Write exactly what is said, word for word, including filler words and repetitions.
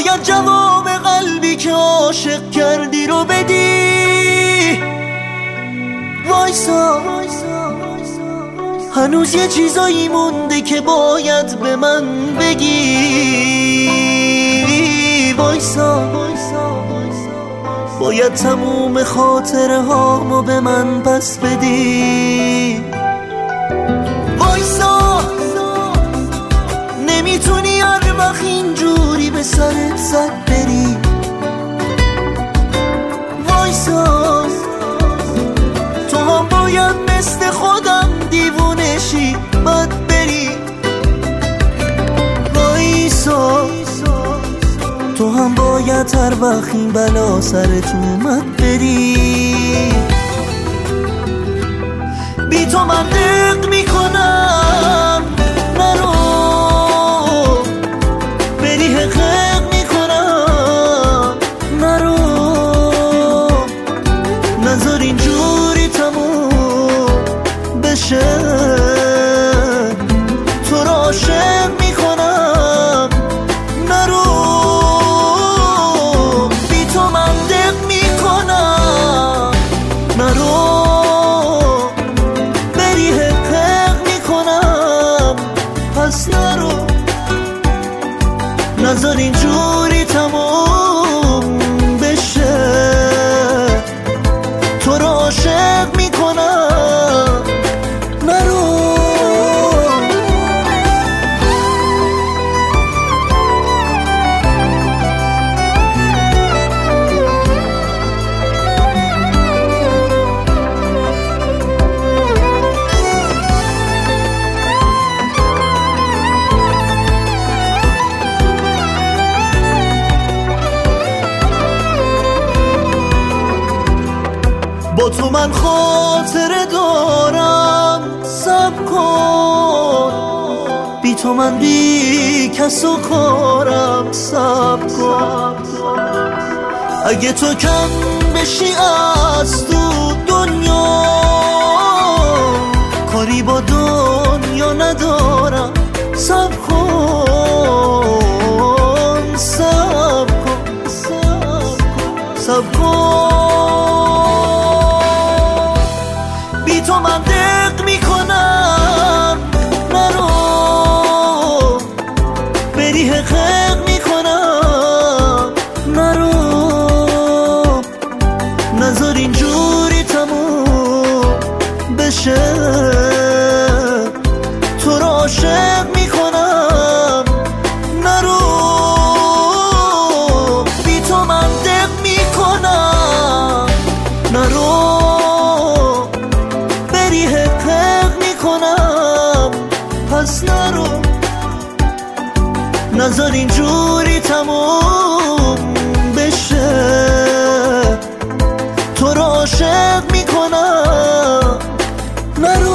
باید جواب قلبی که عاشق کردی رو بدی. وایسا هنوز یه چیزایی مونده که باید به من بگی. وایسا باید تموم خاطره هامو به من پس بدی. وایسا نمیتونی هر وقت اینجوری به سرت زد بری. وایسا تو هم باید مثل خودم دیوونشی بد بری. وایسا تو هم باید هر وقت این بلا سرت اومد بری. بی تو من دق میکنم نرو، بری حقق میکنم نرو. نذار اینجوری تموم بشه، تو رو عاشق میکنم نرو. بی تو من دق میکنم نرو، بری حقق میکنم پس نرو. نذار اینجوری تموم بشه، تو رو عاشق میکنم نرو. با تو من خاطره دارم صبر کن، بی تو من بی کس و کارم صبر کن. اگه تو کم بشی از تو دنیا، کاری با دنیا ندارم. صبر کن صبر کن صبر کن. بی تو من دق میکنم نرو، بری حقق میکنم نرو. نذار اینجوری تموم بشه، تو رو عاشق میکنم نرو. بی تو من دق میکنم نرو، پس نرو. نذار اینجوری تموم بشه، تو رو عاشق میکنم نرو.